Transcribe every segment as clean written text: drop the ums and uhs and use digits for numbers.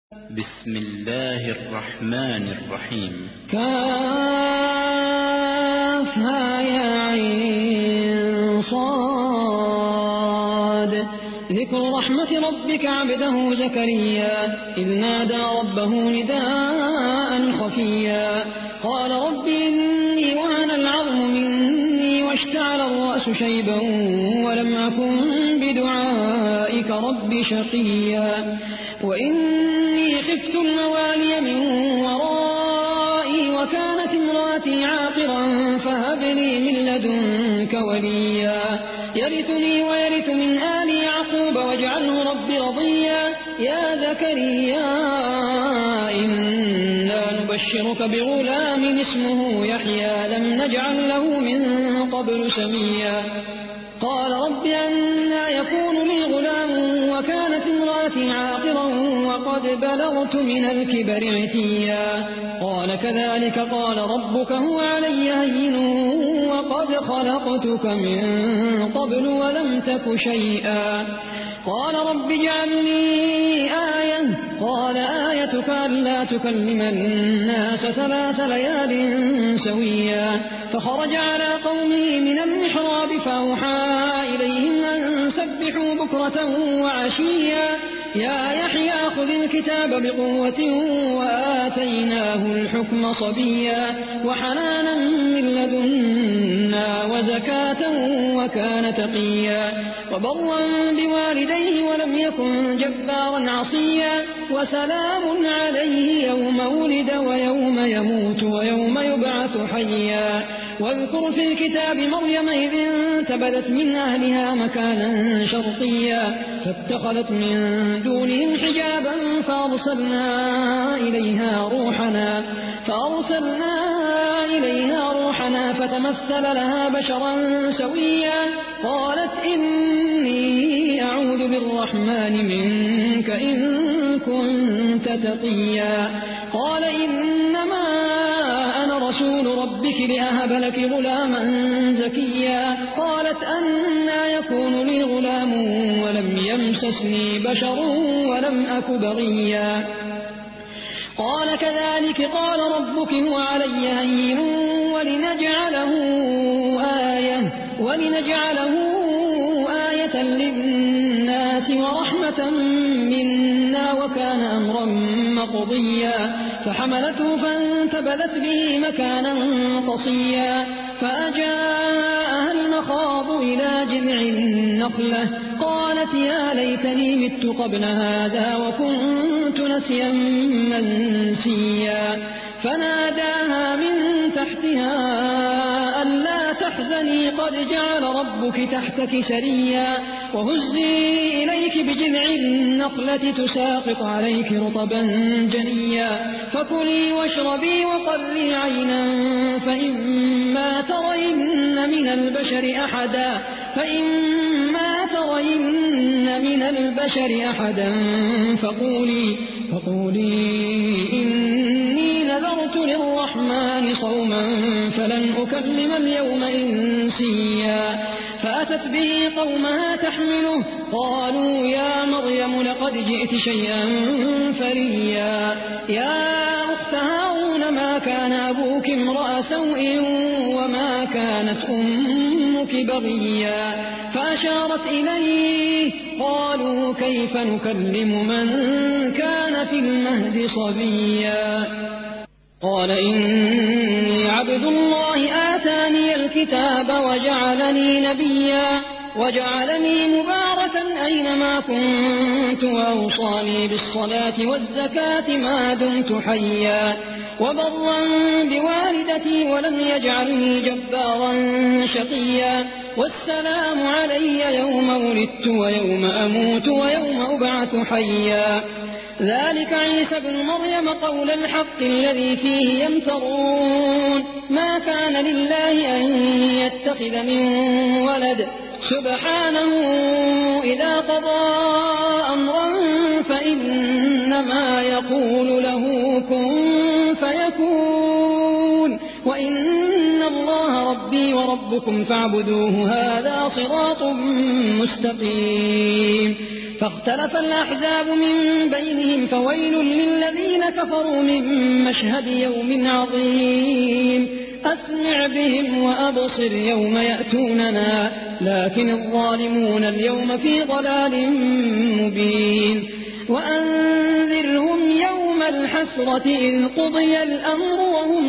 بسم الله الرحمن الرحيم. كافها يا عين صاد. ذكر رحمة ربك عبده زكريا إذ نادى ربه نداء خفيا قال رب إني وهن العظم مني واشتعل الرأس شيبا ولم أكن بدعائك رب شقيا وإني خفت الموالي من ورائي وكانت امرأتي عاقرا فهب لي من لدنك وليا يرثني ويرث من آل يعقوب واجعله رب رضيا يا زكريا إنا نبشرك بغلام اسمه يحيى لم نجعل له من قبل سميا قال رب أنى يكون لي غلام وكانت امرأتي عاقرا وقد بلغت من الكبر عتيا قال كذلك قال ربك هو علي هين وقد خلقتك من قبل ولم تك شيئا قال رب اجعل لي آية قال آيتك ألا تكلم الناس 3 ليال سويا فخرج على قومه من المحراب فأوحى إليهم أن سبحوا بكرة وعشيا يا يحيى خذ الكتاب بقوة وآتيناه الحكم صبيا وحنانا من لدنا وزكاة وكان تقيا وبرا بوالديه ولم يكن جبارا عصيا وسلام عليه يوم ولد ويوم يموت ويوم يبعث حيا واذكر في الكتاب مريم إذ انتبذت من أهلها مكانا شرقيا فاتخذت من دونهم حجابا فأرسلنا إليها روحنا فتمثل لها بشرا سويا قالت إني أعوذ بالرحمن منك إن كنت تقيا قال إنما أنا رسول ربك لأهب لك غلاما زكيا قالت أنى يكون لي غلام ولم يمسسني بشر ولم أك بغيا قال كذلك قال ربك هو علي هين ولنجعله آية للناس ورحمة منا وكان أمرا مقضيا فحملته فانتبذت به مكانا قصيا فأجاءها المخاض إلى جذع النخلة قالت يا ليتني مت قبل هذا وكنت نسيا منسيا فناداها من تحتها ألا تحزني قد جعل ربك تحتك سريا وهزي إليك بجذع النخلة تساقط عليك رطبا جنيا فكلي واشربي وقري عينا فإما ترين من البشر أحدا فقولي إني نذرت للرحمن صوما فلن أكلم اليوم إنسيا فأتت به قومها تحمله قالوا يا مريم لقد جئت شيئا فريا يا أخت هارون ما كان أبوك امرأ سوء وما كانت أمك بغيا فأشارت إليه قالوا كيف نكلم من كان في المهد صبيا قال إني عبد الله آتاني الكتاب وجعلني نبيا وجعلني مباركا أينما كنت وأوصاني بالصلاة والزكاة ما دمت حيا وبرا بوالدتي ولم يجعلني جبارا شقيا والسلام علي يوم ولدت ويوم أموت ويوم أبعث حيا ذلك عيسى بن مريم قول الحق الذي فيه يمترون ما كان لله أن يتخذ من ولد سبحانه إذا قضى أمرا فإنما يقول له كن فيكون وإن الله ربي وربكم فاعبدوه هذا صراط مستقيم فاختلف الأحزاب من بينهم فويل للذين كفروا من مشهد يوم عظيم أسمع بهم وأبصر يوم يأتوننا لكن الظالمون اليوم في ضلال مبين وأنذرهم يوم الحسرة إذ قضي الأمر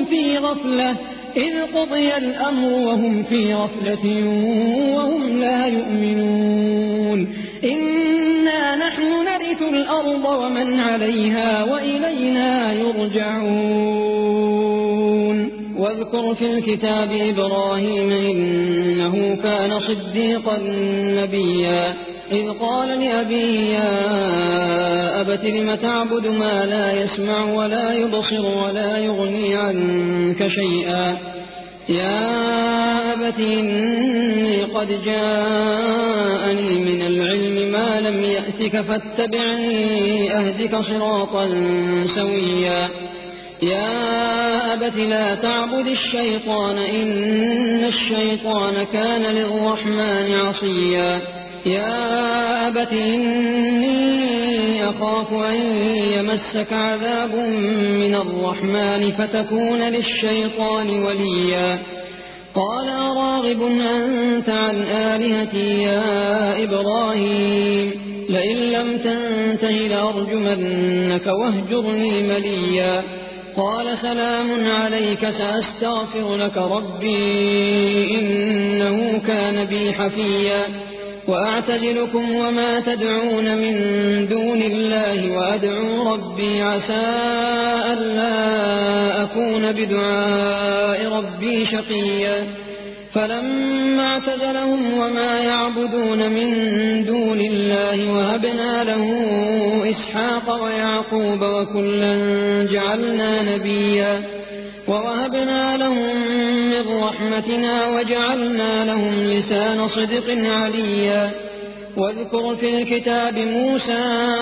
وهم في غفلة وهم لا يؤمنون إنا نحن نرث الأرض ومن عليها وإلينا يرجعون واذكر في الكتاب إبراهيم إنه كان صديقا نبيا إذ قال لأبيه يا أبت لم تعبد ما لا يسمع ولا يبصر ولا يغني عنك شيئا يا أبت إني قد جاءني من العلم ما لم يأتك فاتبعني أهدك صراطا سويا يا أبت لا تعبد الشيطان إن الشيطان كان للرحمن عصيا يا أبت إني أخاف أن يمسك عذاب من الرحمن فتكون للشيطان وليا قال أراغب أنت عن آلهتي يا إبراهيم لئن لم تنته لأرجمنك واهجرني مليا قال سلام عليك سأستغفر لك ربي إنه كان بي حفيا وأعتزلكم وما تدعون من دون الله وأدعو ربي عسى ألا أكون بدعاء ربي شقيا فلما اعتزلهم وما يعبدون من دون الله وهبنا له إسحاق ويعقوب وكلا جعلنا نبيا ووهبنا لهم من رحمتنا وجعلنا لهم لسان صدق عليا واذكر في الكتاب موسى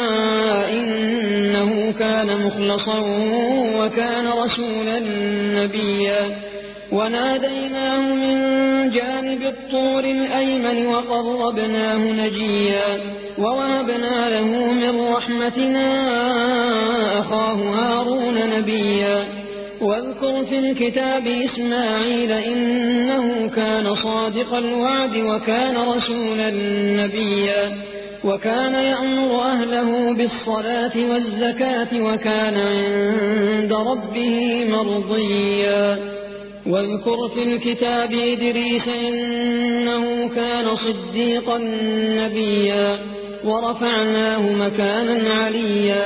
إنه كان مخلصا وكان رسولا نبيا وناديناه من جانب الطور الأيمن وقربناه نجيا ووهبنا له من رحمتنا أخاه هارون نبيا واذكر في الكتاب إسماعيل إنه كان صادق الوعد وكان رسولا نبيا وكان يأمر أهله بالصلاة والزكاة وكان عند ربه مرضيا واذكر في الكتاب إدريس إنه كان صديقا نبيا ورفعناه مكانا عليا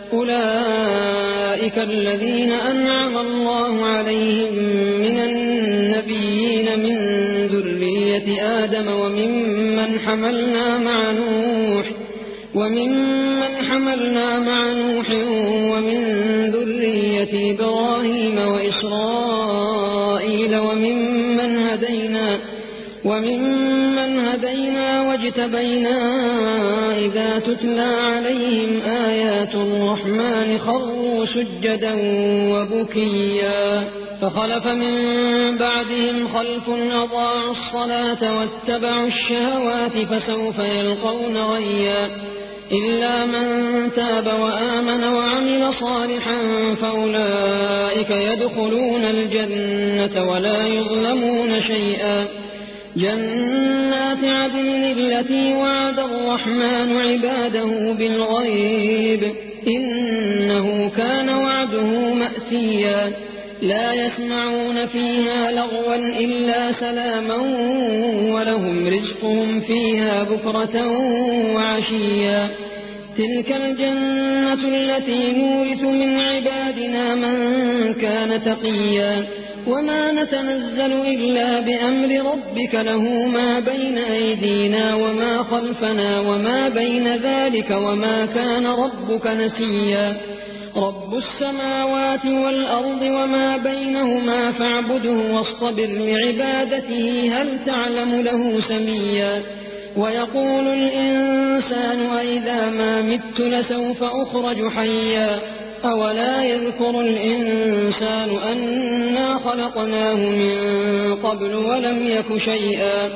أولئك الذين أنعم الله عليهم من النبيين من ذرية آدم وممن حملنا مع نوح ومن ذرية إبراهيم وإسرائيل وممن هدينا واجتبينا إذا تتلى عليهم آيات الرحمن خروا سجدا وبكيا فخلف من بعدهم خلف أضاعوا الصلاة واتبعوا الشهوات فسوف يلقون غيا إلا من تاب وآمن وعمل صالحا فأولئك يدخلون الجنة ولا يظلمون شيئا جنات عدن التي وعد الرحمن عباده بالغيب إنه كان وعده مأتيا لا يسمعون فيها لغوا إلا سلاما ولهم رزقهم فيها بكرة وعشيا تلك الجنة التي نورث من عبادنا من كان تقيا وما نتنزل إلا بأمر ربك له ما بين أيدينا وما خلفنا وما بين ذلك وما كان ربك نسيا رب السماوات والأرض وما بينهما فاعبده واصطبر لعبادته هل تعلم له سميا ويقول الإنسان وإذا ما مت لسوف أخرج حيا أولا يذكر الإنسان أنا خلقناه من قبل ولم يك شيئا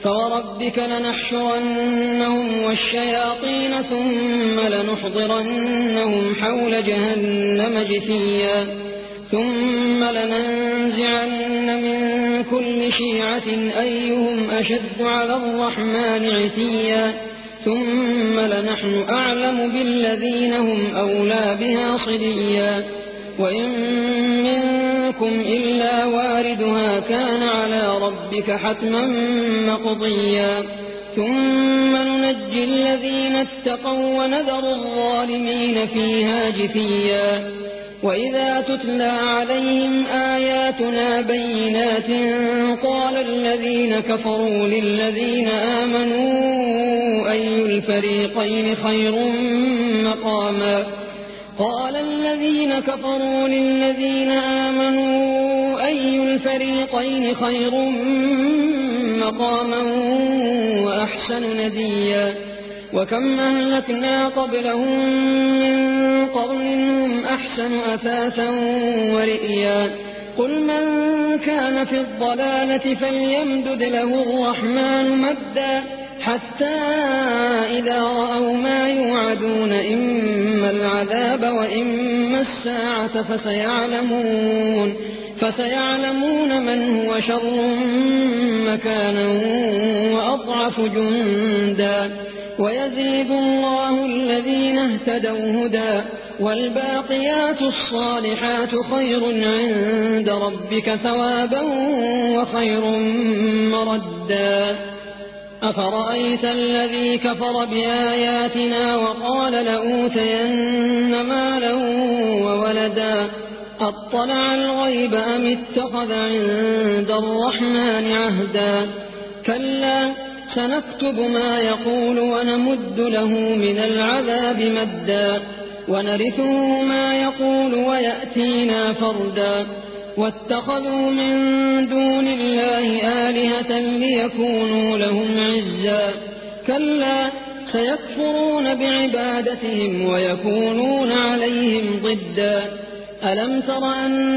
فوربك لنحشرنهم والشياطين ثم لنحضرنهم حول جهنم جثيا ثم لننزعن من كل شيعة أيهم أشد على الرحمن عتيا ثم لنحن أعلم بالذين هم أولى بها صليا وإن منكم إلا واردها كان على ربك حتما مقضيا ثم ننجي الذين اتقوا ونذر الظالمين فيها جثيا وإذا تتلى عليهم آياتنا بينات قال الذين كفروا للذين آمنوا أي الفريقين خير مقاما قال الذين كفروا للذين آمنوا أي الفريقين خير مقاما وأحسن نديا وكم أهلكنا قبلهم من قرن هم أحسن أثاثا ورئيا قل من كان في الضلالة فليمدد له الرحمن مدا حتى إذا رأوا ما يوعدون إما العذاب وإما الساعة فسيعلمون من هو شر مكانا وأضعف جندا ويزيد الله الذين اهتدوا هدى والباقيات الصالحات خير عند ربك ثوابا وخير مردا أفرأيت الذي كفر بآياتنا وقال لأوتين مالا وولدا أطلع الغيب أم اتخذ عند الرحمن عهدا كلا سنكتب ما يقول ونمد له من العذاب مدا ونرثه ما يقول ويأتينا فردا واتخذوا من دون الله آلهة ليكونوا لهم عزا كلا سيكفرون بعبادتهم ويكونون عليهم ضدا ألم تر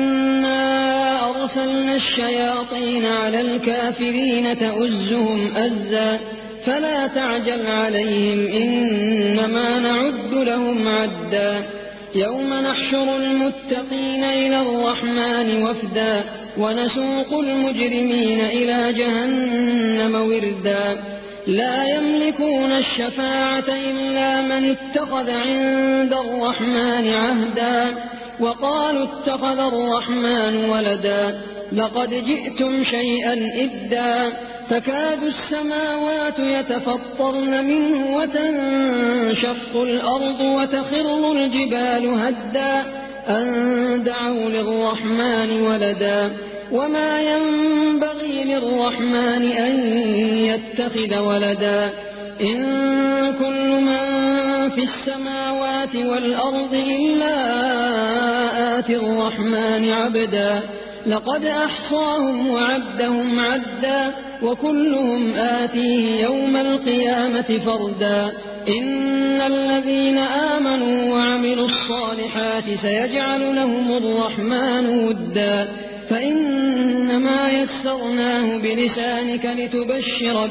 أنا أرسلنا الشياطين على الكافرين تؤزهم أزا فلا تعجل عليهم إنما نعد لهم عدا يوم نحشر المتقين إلى الرحمن وفدا ونسوق المجرمين إلى جهنم وردا لا يملكون الشفاعة إلا من اتخذ عند الرحمن عهدا وقالوا اتخذ الرحمن ولدا لقد جئتم شيئا إدا تكاد السماوات يتفطرن منه وتنشق الأرض وتخر الجبال هدا أن دعوا للرحمن ولدا وما ينبغي للرحمن أن يتخذ ولدا إن كل من في السماوات والأرض إلا آتي الرحمن عبدا لقد أحصاهم وعدهم عدا وكلهم آتيه يوم القيامة فردا إن الذين آمنوا وعملوا الصالحات سيجعل لهم الرحمن ودا فإنما يسرناه بلسانك لتبشر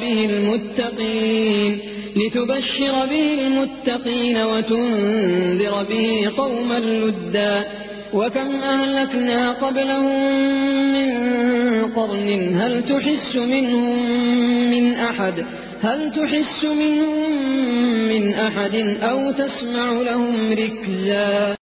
به المتقين وتنذر به قوما لدا وكم أهلكنا قبلهم من قرن هل تحس منهم من أحد أو تسمع لهم ركزا